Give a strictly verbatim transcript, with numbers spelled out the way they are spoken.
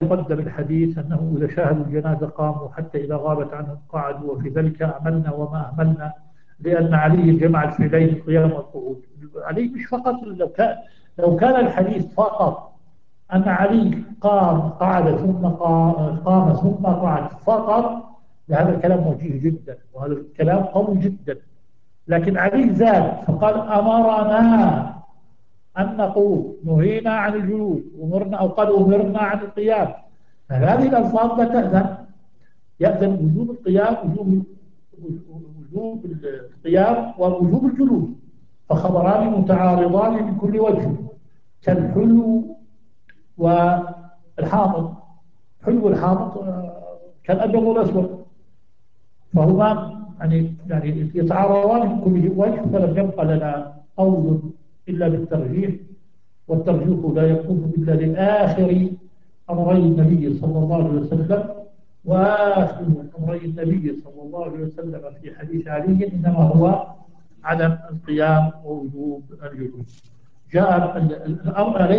يقدم الحديث أنه إذا شاهدوا الجنازة قاموا حتى إذا غابت عنهم قعدوا، وفي ذلك أعملنا وما أهملنا، لأن علي جمع الفعلين القيام والقعود. علي مش فقط، لو كان لو كان الحديث فقط أن علي قام قعد ثم قام, قام ثم قعد فقط، لهذا الكلام وجيه جدا وهذا الكلام قوي جدا. لكن علي زاد فقال أمرنا أن نقول، نهينا عن الجلوس، أمرنا أو قال أمرنا عن القيام. فهذه الألفاظ لا تأذن، يأذن وجوب القيام، وجوب وجوب القيام ووجوب الجلوس، فخبران متعارضان من كل وجه، كالحلو والحامض. حلو الحامض آه، كالأبيض والأسود، فهما يعني يعني يتعارضان من كل وجه، فلم يبقى لنا قول إلا بالترجيح، والترجيح لا يكون إلا لآخر أمري النبي صلى الله عليه وسلم. وآخر أمري النبي صلى الله عليه وسلم في حديث علي إنما هو عدم القيام ووجوب الجلوس. جاء الأمر